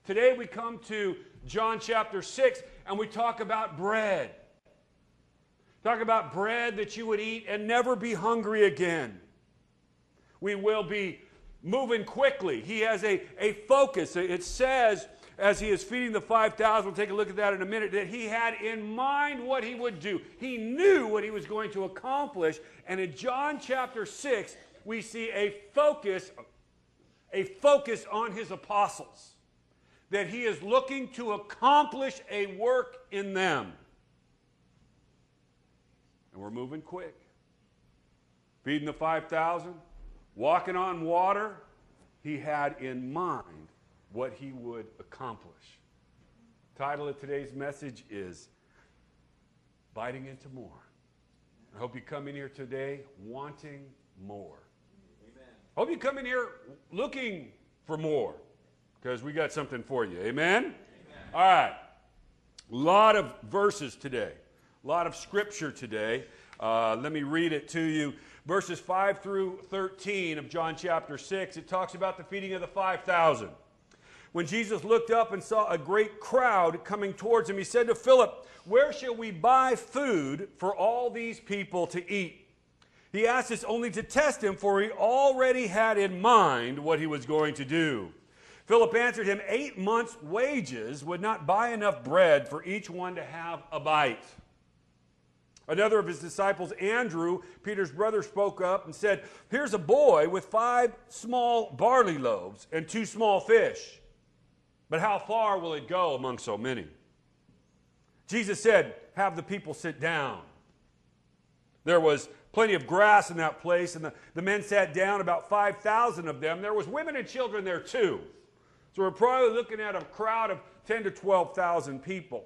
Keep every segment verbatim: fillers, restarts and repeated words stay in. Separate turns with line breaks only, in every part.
Today we come to John chapter six, and we talk about bread. Talk about bread that you would eat and never be hungry again. We will be moving quickly. He has a, a focus. It says, as he is feeding the five thousand, we'll take a look at that in a minute, that he had in mind what he would do. He knew what he was going to accomplish. And in John chapter six, we see a focus, a focus on his apostles. That he is looking to accomplish a work in them. And we're moving quick. Feeding the five thousand, walking on water, he had in mind what he would accomplish. The title of today's message is Biting into More. I hope you come in here today wanting more. Amen. I hope you come in here looking for more, because we got something for you. Amen? Amen? All right. A lot of verses today. A lot of scripture today. Uh, let me read it to you. Verses five through thirteen of John chapter six. It talks about the feeding of the five thousand. When Jesus looked up and saw a great crowd coming towards him, he said to Philip, "Where shall we buy food for all these people to eat?" He asked this only to test him, for he already had in mind what he was going to do. Philip answered him, eight months' wages would not buy enough bread for each one to have a bite. Another of his disciples, Andrew, Peter's brother, spoke up and said, "Here's a boy with five small barley loaves and two small fish. But how far will it go among so many?" Jesus said, "Have the people sit down." There was plenty of grass in that place, and the, the men sat down, about five thousand of them. There was women and children there too. So we're probably looking at a crowd of ten to twelve thousand people.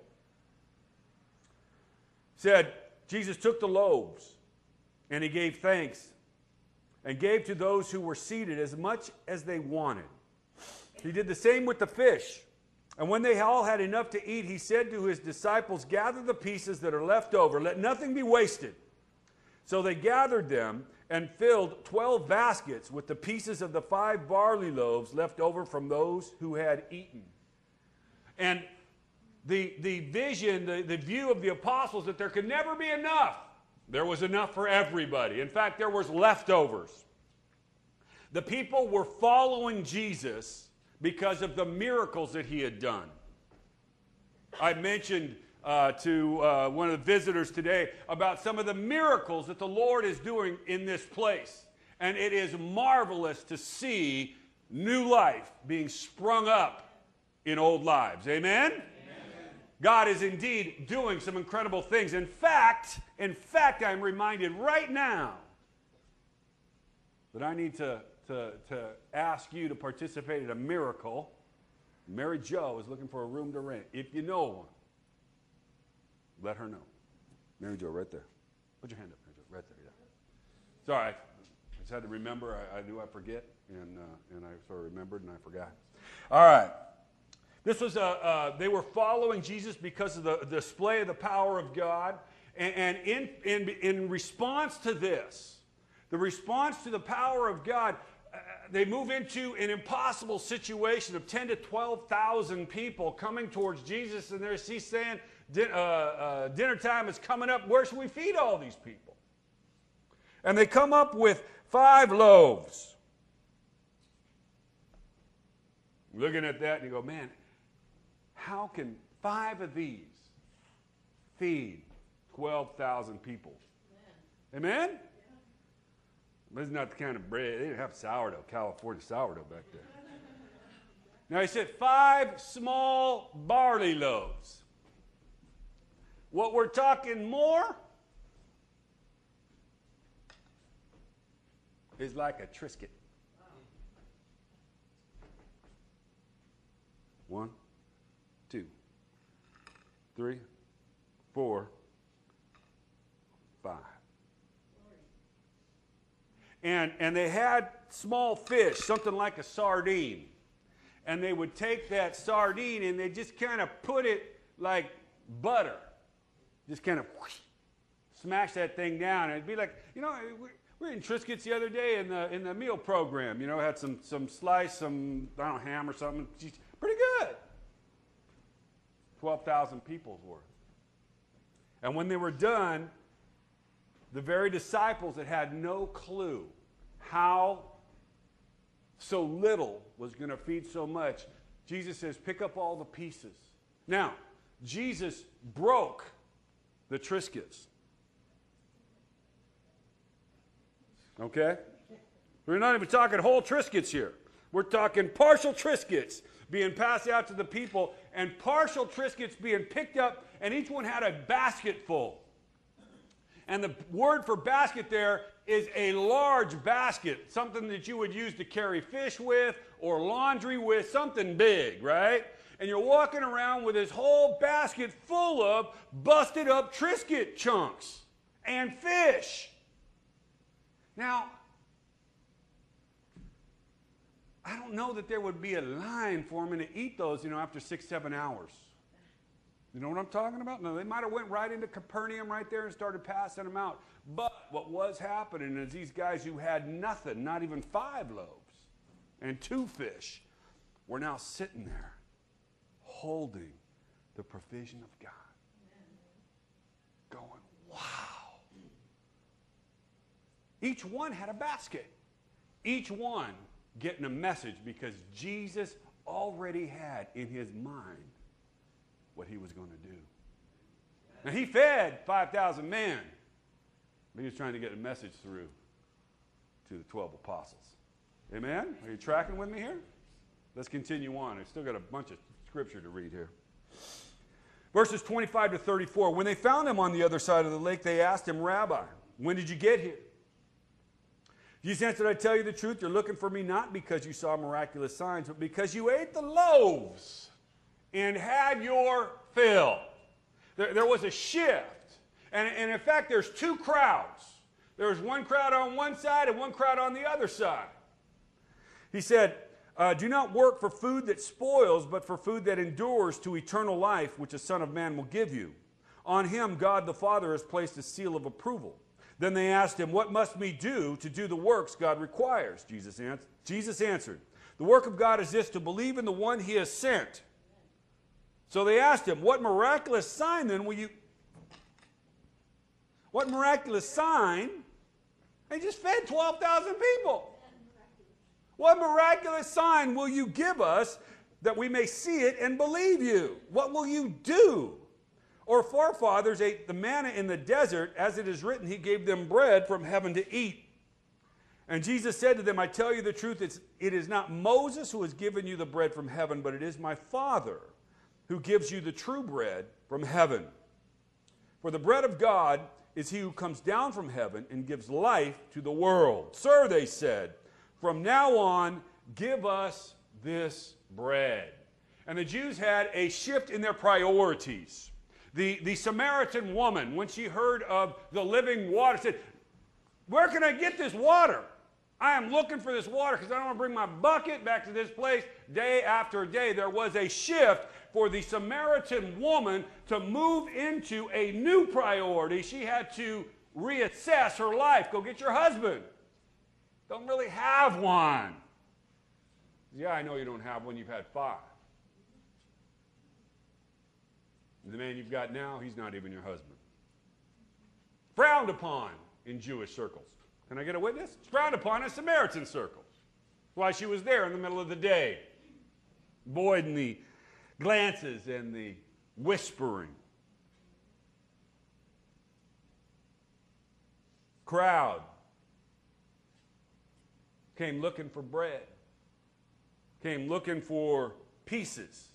Said, Jesus took the loaves, and he gave thanks, and gave to those who were seated as much as they wanted. He did the same with the fish. And when they all had enough to eat, he said to his disciples, "Gather the pieces that are left over. Let nothing be wasted." So they gathered them and filled twelve baskets with the pieces of the five barley loaves left over from those who had eaten. And the, the vision, the, the view of the apostles, that there could never be enough. There was enough for everybody. In fact, there was leftovers. The people were following Jesus because of the miracles that he had done. I mentioned uh, to uh, one of the visitors today about some of the miracles that the Lord is doing in this place. And it is marvelous to see new life being sprung up in old lives. Amen? Amen. God is indeed doing some incredible things. In fact, in fact, I'm reminded right now that I need to To, to ask you to participate in a miracle. Mary Jo is looking for a room to rent. If you know one, let her know. Mary Jo, right there. Put your hand up, Mary Jo, right there. Yeah. Sorry, I just had to remember. I, I knew I forget, and uh, and I sort of remembered and I forgot. All right. This was a. Uh, they were following Jesus because of the, the display of the power of God, and, and in in in response to this, the response to the power of God. Uh, they move into an impossible situation of ten to twelve thousand people coming towards Jesus, and there's he's saying, din- uh, uh, dinner time is coming up. Where should we feed all these people? And they come up with five loaves. Looking at that, and you go, man, how can five of these feed twelve thousand people? Amen? Amen? But it's not the kind of bread. They didn't have sourdough, California sourdough back there. Now he said five small barley loaves. What we're talking more is like a Triscuit. One, two, three, four, five. And, and they had small fish, something like a sardine. And they would take that sardine and they just kind of put it like butter. Just kind of whoosh, smash that thing down. And it'd be like, you know, we we were in Triscuits the other day in the in the meal program. You know, had some some slice, some, I don't know, ham or something. Pretty good. twelve thousand people's worth. And when they were done, the very disciples that had no clue how so little was going to feed so much, Jesus says, pick up all the pieces. Now, Jesus broke the Triscuits. Okay? We're not even talking whole Triscuits here. We're talking partial Triscuits being passed out to the people, and partial Triscuits being picked up, and each one had a basket full. And the word for basket there is a large basket, something that you would use to carry fish with or laundry with, something big, right? And you're walking around with this whole basket full of busted up Triscuit chunks and fish. Now, I don't know that there would be a line for them to eat those, you know, after six, seven hours. You know what I'm talking about? No, they might have went right into Capernaum right there and started passing them out. But what was happening is these guys who had nothing, not even five loaves and two fish, were now sitting there holding the provision of God. Going, wow. Each one had a basket. Each one getting a message because Jesus already had in his mind what he was going to do. Now, he fed five thousand men, but he was trying to get a message through to the twelve apostles. Amen? Are you tracking with me here? Let's continue on. I've still got a bunch of scripture to read here. Verses twenty-five to thirty-four. When they found him on the other side of the lake, they asked him, Rabbi, when did you get here? Jesus answered, I tell you the truth, you're looking for me not because you saw miraculous signs, but because you ate the loaves and had your fill. There, there was a shift. And, and in fact, there's two crowds. There's one crowd on one side and one crowd on the other side. He said, uh, do not work for food that spoils, but for food that endures to eternal life, which the Son of Man will give you. On him, God the Father has placed a seal of approval. Then they asked him, what must we do to do the works God requires? Jesus, ans- Jesus answered, the work of God is this, to believe in the one he has sent. So they asked him, what miraculous sign then will you... What miraculous sign? They just fed twelve thousand people. What miraculous sign will you give us that we may see it and believe you? What will you do? Our forefathers ate the manna in the desert, as it is written, he gave them bread from heaven to eat. And Jesus said to them, I tell you the truth, it's, it is not Moses who has given you the bread from heaven, but it is my Father who gives you the true bread from heaven. For the bread of God is he who comes down from heaven and gives life to the world. Sir, they said, from now on, give us this bread. And the Jews had a shift in their priorities. The, the Samaritan woman, when she heard of the living water, said, where can I get this water? I am looking for this water because I don't want to bring my bucket back to this place day after day. There was a shift for the Samaritan woman to move into a new priority. She had to reassess her life. Go get your husband. Don't really have one. Yeah, I know you don't have one. You've had five. The man you've got now, he's not even your husband. Frowned upon in Jewish circles. Can I get a witness? It's frowned upon in Samaritan circles. That's why she was there in the middle of the day, avoiding the glances and the whispering. Crowd came looking for bread, came looking for pieces.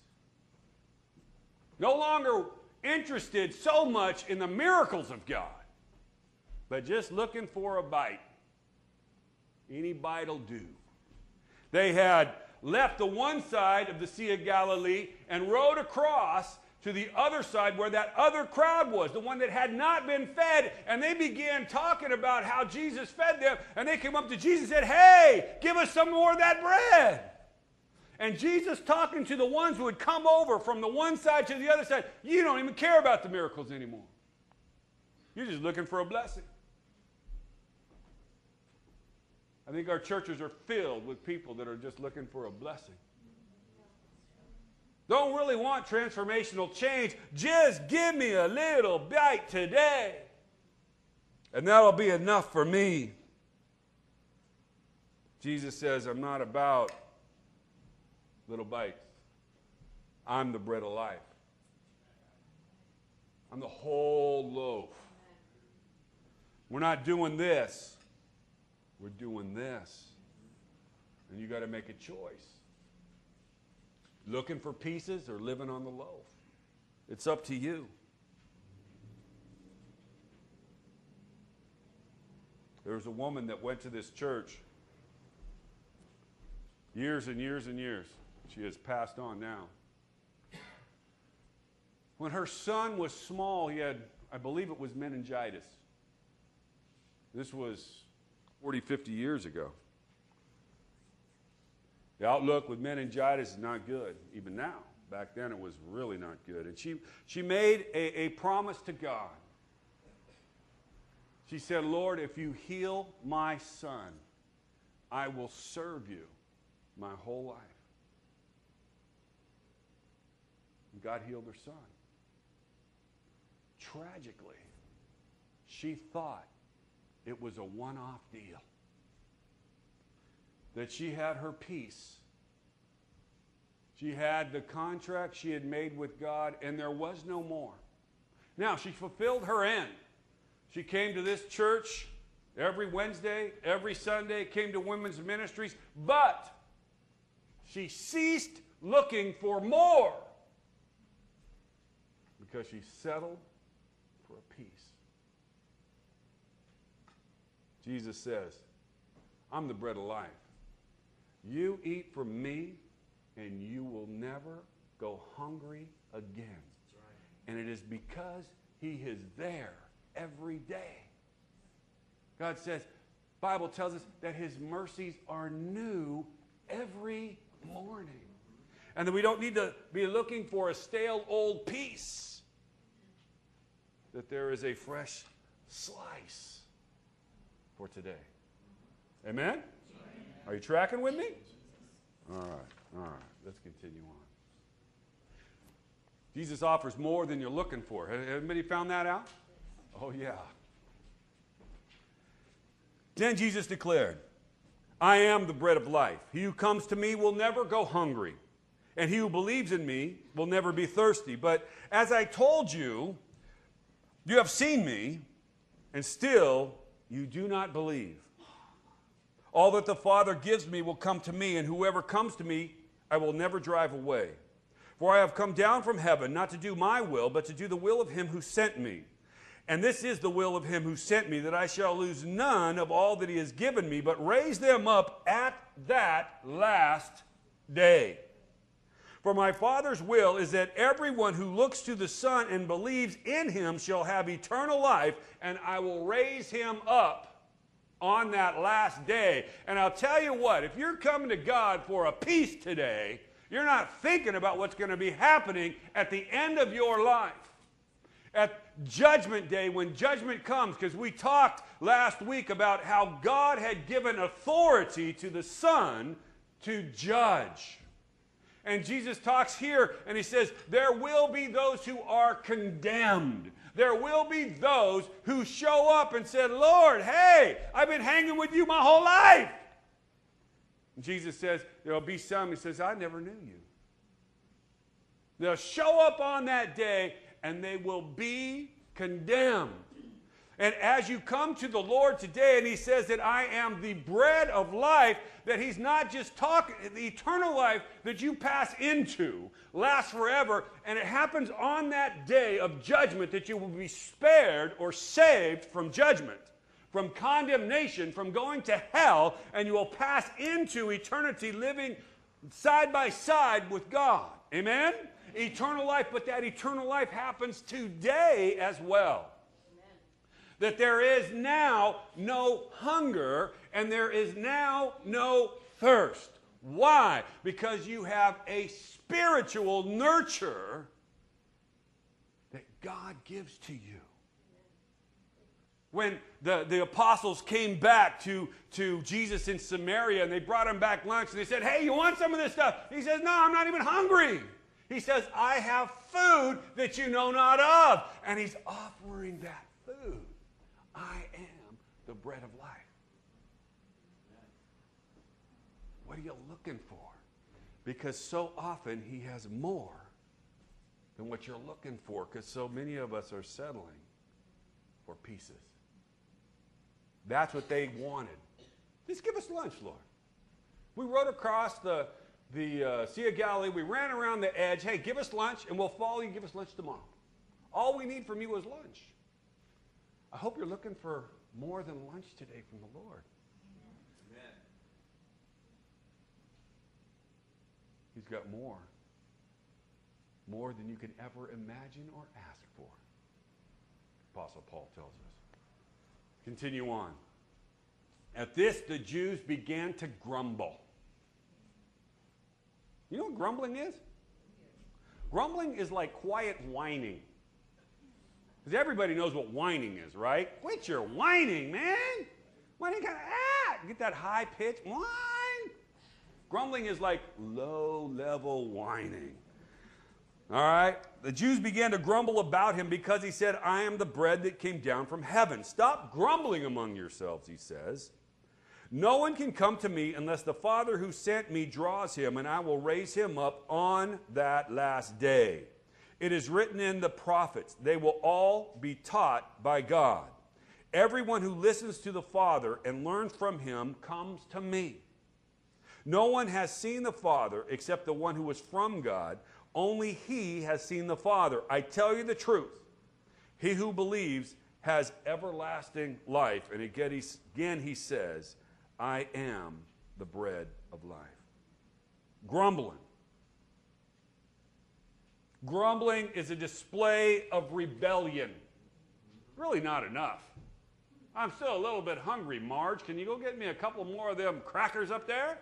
No longer interested so much in the miracles of God, but just looking for a bite. Any bite will do. They had left the one side of the Sea of Galilee and rowed across to the other side where that other crowd was, the one that had not been fed, and they began talking about how Jesus fed them, and they came up to Jesus and said, hey, give us some more of that bread. And Jesus talking to the ones who had come over from the one side to the other side, you don't even care about the miracles anymore. You're just looking for a blessing. I think our churches are filled with people that are just looking for a blessing. don't really want transformational change. Just give me a little bite today, and that'll be enough for me. Jesus says, I'm not about little bites. I'm the bread of life. I'm the whole loaf. We're not doing this. We're doing this. And you got to make a choice. Looking for pieces or living on the loaf. It's up to you. There was a woman that went to this church years and years and years. She has passed on now. When her son was small, he had, I believe it was meningitis. This was forty, fifty years ago. The outlook with meningitis is not good, even now. Back then it was really not good. And she, she made a, a promise to God. She said, Lord, if you heal my son, I will serve you my whole life. And God healed her son. Tragically, she thought it was a one-off deal. That she had her peace. She had the contract she had made with God, and there was no more. Now, she fulfilled her end. She came to this church every Wednesday, every Sunday, came to women's ministries, but she ceased looking for more because she settled for a peace. Jesus says, I'm the bread of life. You eat from me, and you will never go hungry again. That's right. And it is because he is there every day. God says, Bible tells us that his mercies are new every morning. And that we don't need to be looking for a stale old piece. That there is a fresh slice for today. Amen? Are you tracking with me? All right, all right. Let's continue on. Jesus offers more than you're looking for. Has anybody found that out? Oh, yeah. Then Jesus declared, I am the bread of life. He who comes to me will never go hungry, and he who believes in me will never be thirsty. But as I told you, you have seen me, and still you do not believe. All that the Father gives me will come to me, and whoever comes to me, I will never drive away. For I have come down from heaven, not to do my will, but to do the will of him who sent me. And this is the will of him who sent me, that I shall lose none of all that he has given me, but raise them up at that last day. For my Father's will is that everyone who looks to the Son and believes in him shall have eternal life, and I will raise him up on that last day. And I'll tell you what, if you're coming to God for a peace today, you're not thinking about what's going to be happening at the end of your life. At Judgment Day, when judgment comes, because we talked last week about how God had given authority to the Son to judge. And Jesus talks here and he says, there will be those who are condemned. There will be those who show up and said, Lord, hey, I've been hanging with you my whole life. And Jesus says, there will be some who says, I never knew you. They'll show up on that day and they will be condemned. And as you come to the Lord today and he says that I am the bread of life, that he's not just talking, the eternal life that you pass into lasts forever, and it happens on that day of judgment that you will be spared or saved from judgment, from condemnation, from going to hell, and you will pass into eternity living side by side with God. Amen? Eternal life, but that eternal life happens today as well. That there is now no hunger and there is now no thirst. Why? Because you have a spiritual nurture that God gives to you. When the, the apostles came back to, to Jesus in Samaria and they brought him back lunch and they said, hey, you want some of this stuff? He says, no, I'm not even hungry. He says, I have food that you know not of. And he's offering that food. I am the bread of life. What are you looking for? Because so often he has more than what you're looking for, because so many of us are settling for pieces. That's what they wanted. Just give us lunch, Lord. We rode across the, the uh, Sea of Galilee. We ran around the edge. Hey, give us lunch, and we'll follow you. Give us lunch tomorrow. All we need from you is lunch. I hope you're looking for more than lunch today from the Lord. Amen. He's got more. More than you can ever imagine or ask for. Apostle Paul tells us. Continue on. At this, the Jews began to grumble. You know what grumbling is? Grumbling is like quiet whining. Because everybody knows what whining is, right? Quit your whining, man. Why do you got ah? Get that high pitch whine. Grumbling is like low-level whining. All right? The Jews began to grumble about him because he said, I am the bread that came down from heaven. Stop grumbling among yourselves, he says. No one can come to me unless the Father who sent me draws him, and I will raise him up on that last day. It is written in the prophets, they will all be taught by God. Everyone who listens to the Father and learns from him comes to me. No one has seen the Father except the one who is from God. Only he has seen the Father. I tell you the truth. He who believes has everlasting life. And again he, again he says, I am the bread of life. Grumbling. Grumbling is a display of rebellion. Really not enough. I'm still a little bit hungry, Marge. Can you go get me a couple more of them crackers up there?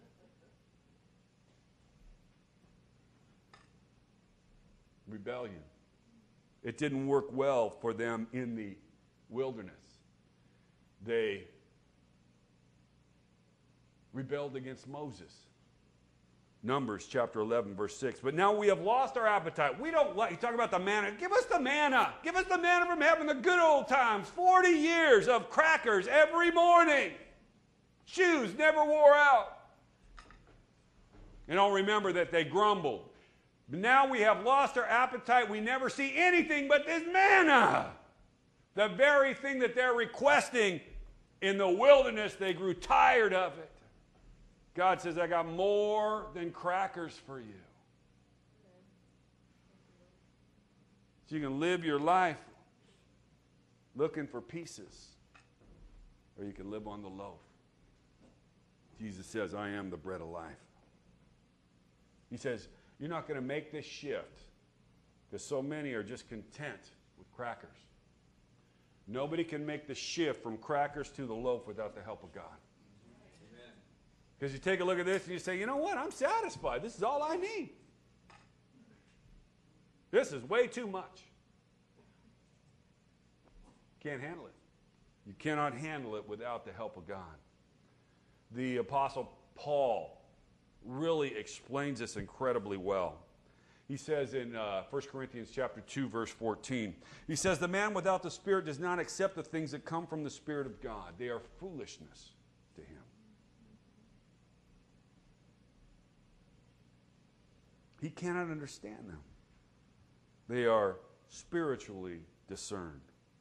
Rebellion. It didn't work well for them in the wilderness. They rebelled against Moses. Numbers chapter eleven, verse six. But now we have lost our appetite. We don't like, you talk about the manna. Give us the manna. Give us the manna from heaven, the good old times. forty years of crackers every morning. Shoes never wore out. And don't remember that they grumbled. But now we have lost our appetite. We never see anything but this manna. The very thing that they're requesting in the wilderness, they grew tired of it. God says, I got more than crackers for you. So you can live your life looking for pieces, or you can live on the loaf. Jesus says, I am the bread of life. He says, you're not going to make this shift because so many are just content with crackers. Nobody can make the shift from crackers to the loaf without the help of God. Because you take a look at this and you say, you know what, I'm satisfied. This is all I need. This is way too much. Can't handle it. You cannot handle it without the help of God. The Apostle Paul really explains this incredibly well. He says in uh, First Corinthians chapter two, verse fourteen, he says, the man without the Spirit does not accept the things that come from the Spirit of God. They are foolishness to him. He cannot understand them. They are spiritually discerned.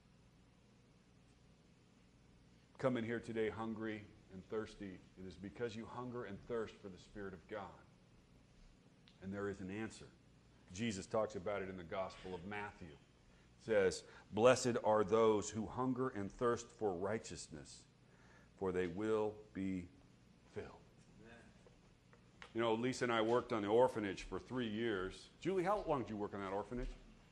Come in here today hungry and thirsty. It is because you hunger and thirst for the Spirit of God. And there is an answer. Jesus talks about it in the Gospel of Matthew. It says, blessed are those who hunger and thirst for righteousness, for they will be filled. You know, Lisa and I worked on the orphanage for three years. Julie, how long did you work on that orphanage?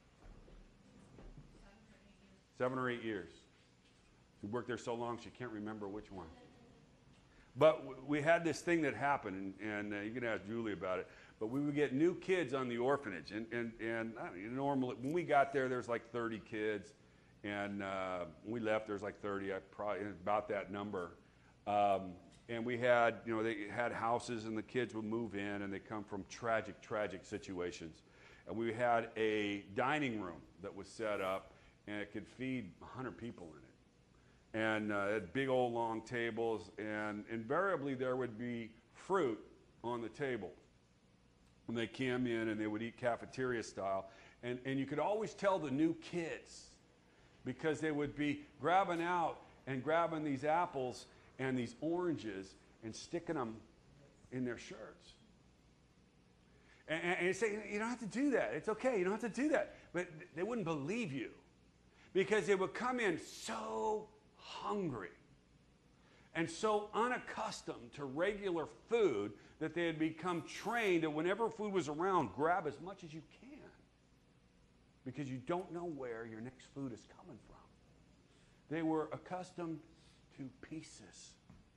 Seven or eight years. She worked there so long she can't remember which one. But we had this thing that happened, and, and uh, you can ask Julie about it, but we would get new kids on the orphanage. And, and, and I don't know, normally, when we got there, there's like thirty kids. And uh, when we left, there's like thirty, I probably about that number. Um, And we had, you know, they had houses and the kids would move in and they come from tragic, tragic situations. And we had a dining room that was set up and it could feed one hundred people in it. And uh, it had big old long tables, and invariably there would be fruit on the table. And they came in and they would eat cafeteria style. And, and you could always tell the new kids because they would be grabbing out and grabbing these apples and these oranges and sticking them in their shirts. And, and, and you say, you don't have to do that. It's okay. You don't have to do that. But they wouldn't believe you because they would come in so hungry and so unaccustomed to regular food that they had become trained that whenever food was around, grab as much as you can because you don't know where your next food is coming from. They were accustomed to pieces.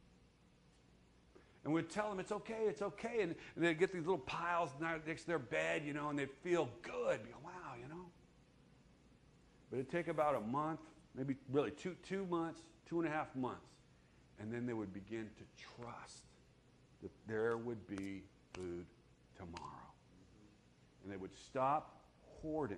And we'd tell them, it's okay, it's okay. And they'd get these little piles next to their bed, you know, and they'd feel good. Wow, you know. But it'd take about a month, maybe really two, two months, two and a half months. And then they would begin to trust that there would be food tomorrow. And they would stop hoarding.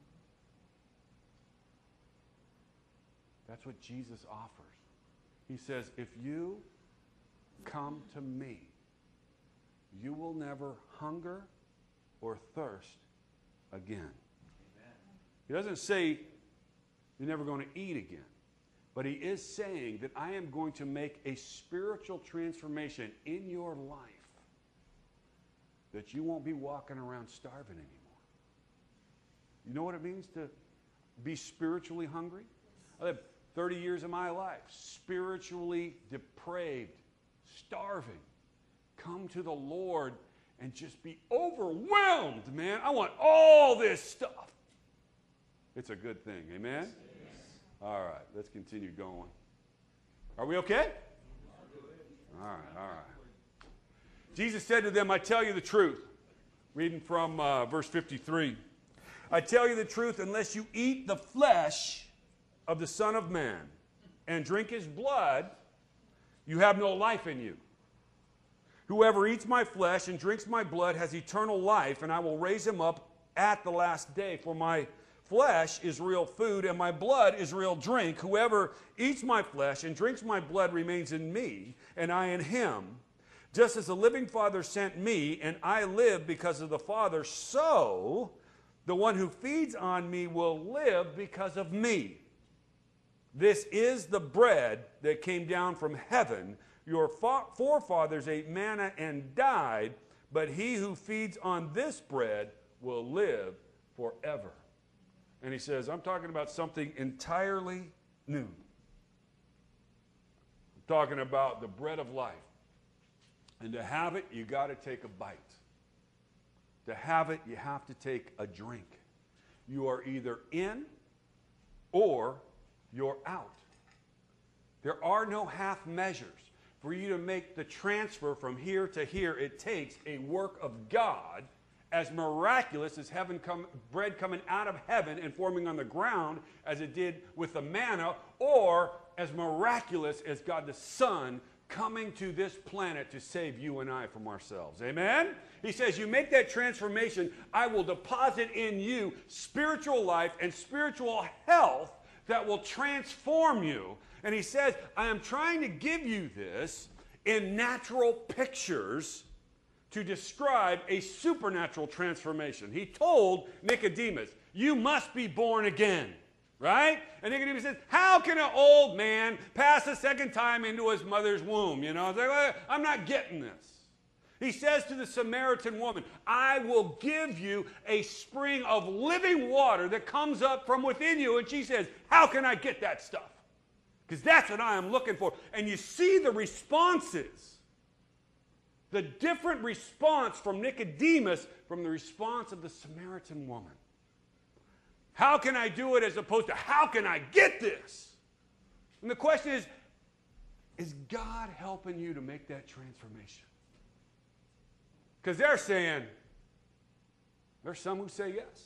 That's what Jesus offers. He says, if you come to me, you will never hunger or thirst again. Amen. He doesn't say you're never going to eat again. But he is saying that I am going to make a spiritual transformation in your life that you won't be walking around starving anymore. You know what it means to be spiritually hungry? I lived thirty years of my life spiritually depraved, starving. Come to the Lord and just be overwhelmed, man. I want all this stuff. It's a good thing. Amen? All right, let's continue going. Are we okay? All right, all right. Jesus said to them, I tell you the truth. Reading from uh, verse fifty-three. I tell you the truth, unless you eat the flesh of the Son of Man and drink his blood, you have no life in you. Whoever eats my flesh and drinks my blood has eternal life, and I will raise him up at the last day. For my flesh is real food, and my blood is real drink. Whoever eats my flesh and drinks my blood remains in me, and I in him. Just as the living Father sent me, and I live because of the Father, so the one who feeds on me will live because of me. This is the bread that came down from heaven. Your forefathers ate manna and died, but he who feeds on this bread will live forever. And he says, I'm talking about something entirely new. I'm talking about the bread of life. And to have it, you got to take a bite. To have it, you have to take a drink. You are either in or you're out. There are no half measures. For you to make the transfer from here to here, it takes a work of God as miraculous as heaven come, bread coming out of heaven and forming on the ground as it did with the manna, or as miraculous as God the Son coming to this planet to save you and I from ourselves. Amen? He says, you make that transformation, I will deposit in you spiritual life and spiritual health that will transform you. And he says, I am trying to give you this in natural pictures to describe a supernatural transformation. He told Nicodemus, you must be born again, right? And Nicodemus says, how can an old man pass a second time into his mother's womb? You know, it's like, well, I'm not getting this. He says to the Samaritan woman, I will give you a spring of living water that comes up from within you. And she says, how can I get that stuff? Because that's what I am looking for. And you see the responses. The different response from Nicodemus from the response of the Samaritan woman. How can I do it as opposed to how can I get this? And the question is, is God helping you to make that transformation? Because they're saying, there's some who say yes.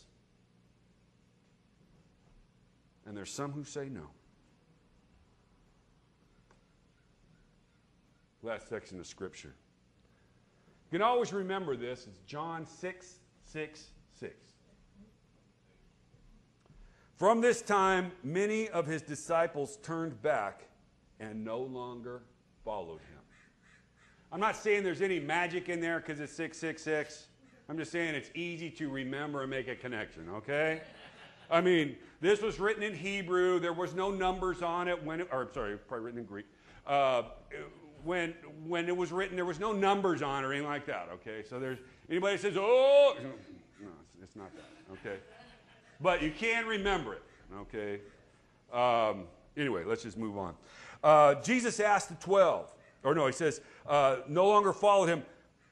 And there's some who say no. last section of Scripture. You can always remember this. It's John six, six, six. From this time, many of his disciples turned back and no longer followed him. I'm not saying there's any magic in there because it's six six six. I'm just saying it's easy to remember and make a connection, okay? I mean, this was written in Hebrew. There was no numbers on it when it, or sorry, probably written in Greek. Uh, when when it was written, there was no numbers on it or anything like that, okay? So there's, anybody says, oh, no, it's, it's not that, okay? But you can remember it, okay? Um, anyway, let's just move on. Uh, Jesus asked the twelve, or no, he says, uh, no longer followed him.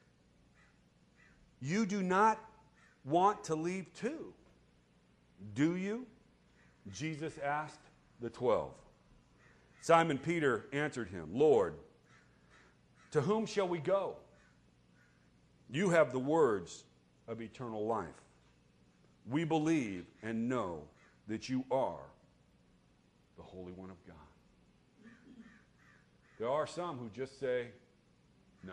You do not want to leave too, do you? Jesus asked the twelve. Simon Peter answered him, Lord, to whom shall we go? You have the words of eternal life. We believe and know that you are the Holy One of God. There are some who just say no.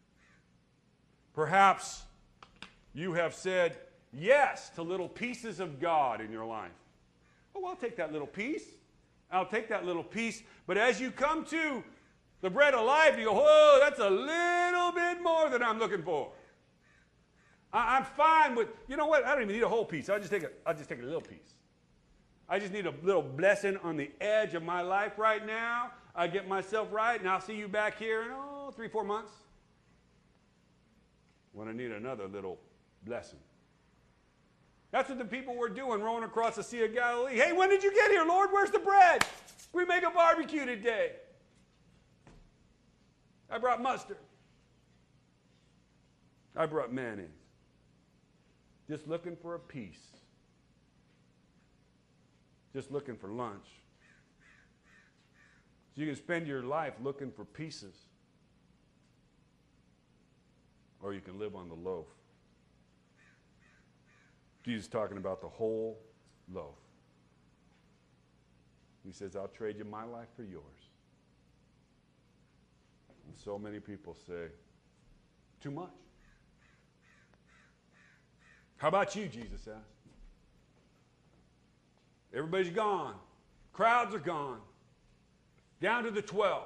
Perhaps you have said yes to little pieces of God in your life. Oh, I'll take that little piece. I'll take that little piece. But as you come to the bread of life, you go, whoa, that's a little bit more than I'm looking for. I, I'm fine with, you know what? I don't even need a whole piece. I'll just take a, I'll just take a little piece. I just need a little blessing on the edge of my life right now. I get myself right, and I'll see you back here in, oh, three, four months. When I need another little blessing. That's what the people were doing, rowing across the Sea of Galilee. Hey, when did you get here, Lord? Where's the bread? We make a barbecue today. I brought mustard. I brought mayonnaise. Just looking for a piece. Just looking for lunch. So you can spend your life looking for pieces. Or you can live on the loaf. Jesus is talking about the whole loaf. He says, I'll trade you my life for yours. And so many people say, too much. How about you, Jesus asked. Everybody's gone. Crowds are gone. Down to the twelve.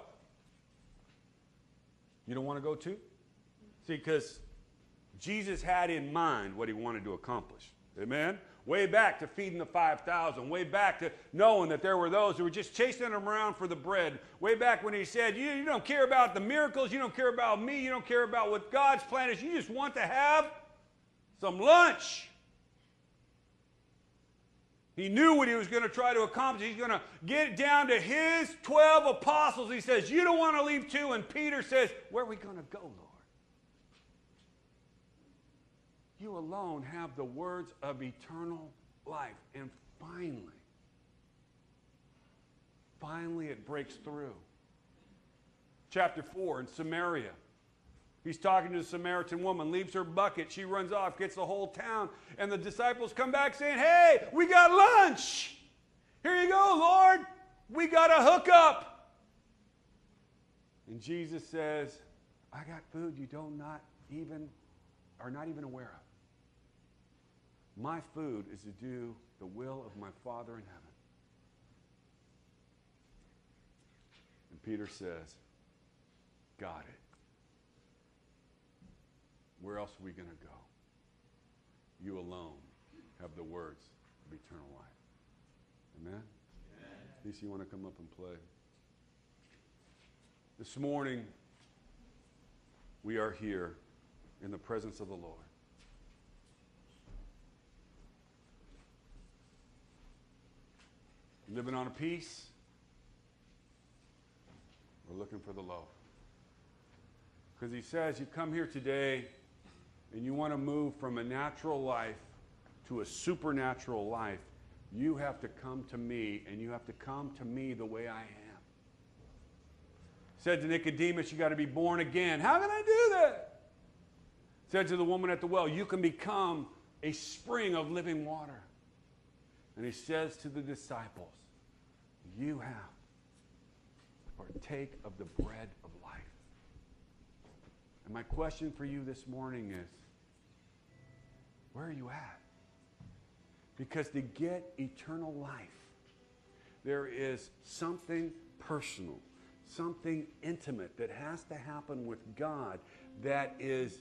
You don't want to go too? See, because Jesus had in mind what he wanted to accomplish. Amen? Way back to feeding the five thousand. Way back to knowing that there were those who were just chasing him around for the bread. Way back when he said, you, you don't care about the miracles. You don't care about me. You don't care about what God's plan is. You just want to have some lunch. He knew what he was going to try to accomplish. He's going to get it down to his twelve apostles. He says, you don't want to leave too. And Peter says, where are we going to go, Lord? You alone have the words of eternal life. And finally, finally it breaks through. Chapter four in Samaria. He's talking to the Samaritan woman, leaves her bucket. She runs off, gets the whole town. And the disciples come back saying, hey, we got lunch. Here you go, Lord. We got a hookup. And Jesus says, I got food you don't not even, are not even aware of. My food is to do the will of my Father in heaven. And Peter says, got it. Where else are we going to go? You alone have the words of eternal life. Amen? Amen. Lisa, you want to come up and play? This morning, we are here in the presence of the Lord. Living on a piece, we're looking for the loaf. Because he says, you come here today and you want to move from a natural life to a supernatural life, you have to come to me, and you have to come to me the way I am. Said to Nicodemus, you got to be born again. How can I do that? Said to the woman at the well, you can become a spring of living water. And he says to the disciples, you have to partake of the bread of life. My question for you this morning is, where are you at? Because to get eternal life, there is something personal, something intimate that has to happen with God that is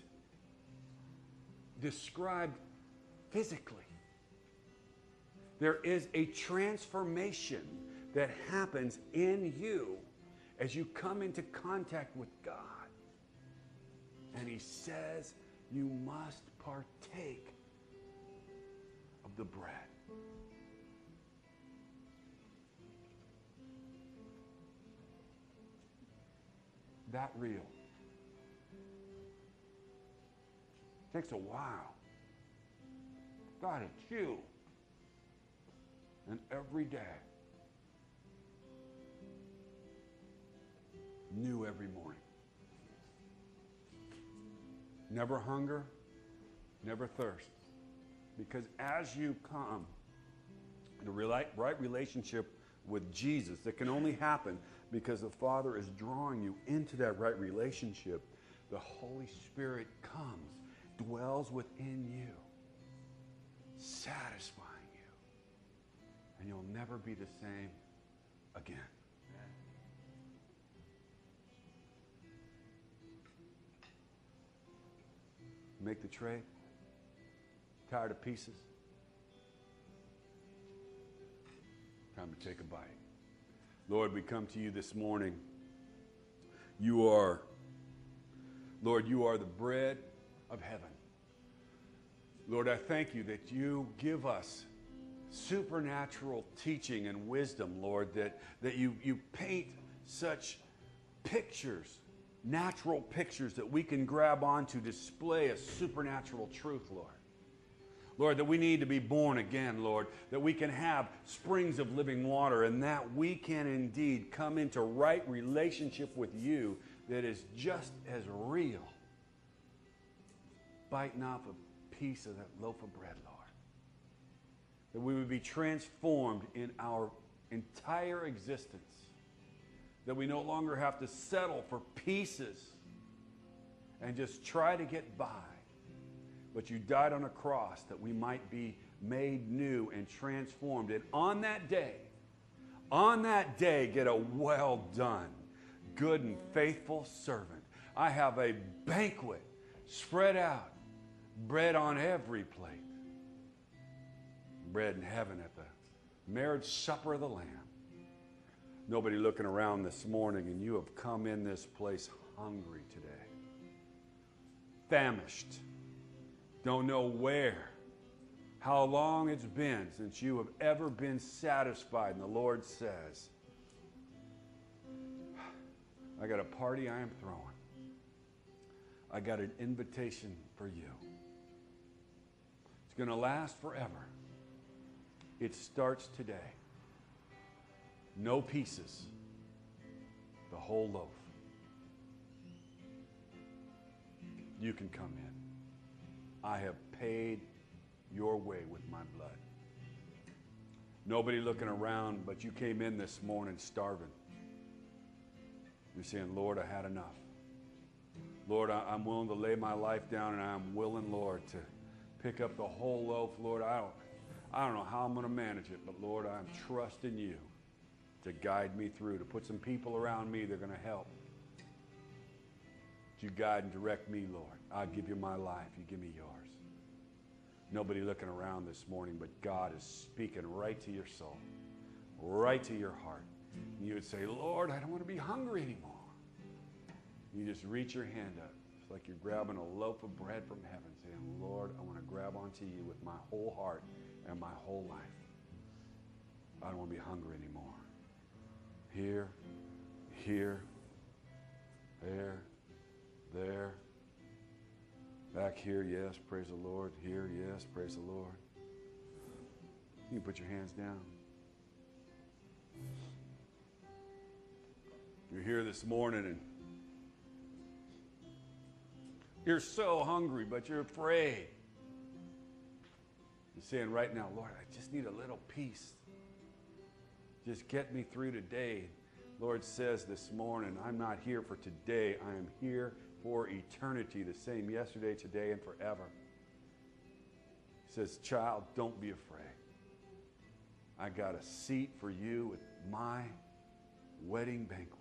described physically. There is a transformation that happens in you as you come into contact with God. And he says you must partake of the bread. That real. Takes a while. God, it's you. And every day, new every morning. Never hunger, never thirst. Because as you come in a right relationship with Jesus, that can only happen because the Father is drawing you into that right relationship. The Holy Spirit comes, dwells within you, satisfying you, and you'll never be the same again. Make the trade? Tired of pieces? Time to take a bite. Lord, we come to you this morning. You are, Lord, you are the bread of heaven. Lord, I thank you that you give us supernatural teaching and wisdom, Lord, that, that you, you paint such pictures, natural pictures that we can grab on to display a supernatural truth, Lord. Lord, that we need to be born again, Lord, that we can have springs of living water, and that we can indeed come into right relationship with you that is just as real. Biting off a piece of that loaf of bread, Lord. That we would be transformed in our entire existence. That we no longer have to settle for pieces and just try to get by. But you died on a cross that we might be made new and transformed. And on that day, on that day, get a well done, good and faithful servant. I have a banquet spread out, bread on every plate. Bread in heaven at the marriage supper of the Lamb. Nobody looking around this morning, and you have come in this place hungry today. Famished. Don't know where, how long it's been since you have ever been satisfied. And the Lord says, I got a party I am throwing. I got an invitation for you. It's going to last forever. It starts today. No pieces. The whole loaf. You can come in. I have paid your way with my blood. Nobody looking around, but you came in this morning starving. You're saying, Lord, I had enough. Lord, I, I'm willing to lay my life down, and I'm willing, Lord, to pick up the whole loaf. Lord, I don't, I don't know how I'm going to manage it, but Lord, I'm trusting you to guide me through, to put some people around me that are going to help. You guide and direct me, Lord. I'll give you my life. You give me yours. Nobody looking around this morning, but God is speaking right to your soul, right to your heart. And you would say, Lord, I don't want to be hungry anymore. You just reach your hand up. It's like you're grabbing a loaf of bread from heaven, saying, Lord, I want to grab onto you with my whole heart and my whole life. I don't want to be hungry anymore. Here, here, there, there. Back here, yes, praise the Lord. Here, yes, praise the Lord. You can put your hands down. You're here this morning and you're so hungry, but you're afraid. You're saying right now, Lord, I just need a little peace. Just get me through today. Lord says this morning, I'm not here for today. I am here for eternity, the same yesterday, today, and forever. He says, child, don't be afraid. I got a seat for you at my wedding banquet.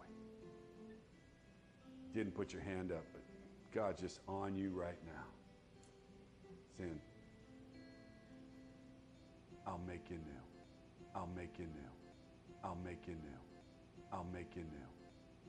Didn't put your hand up, but God's just on you right now, saying, I'll make you new. I'll make you new. I'll make you new. I'll make you new.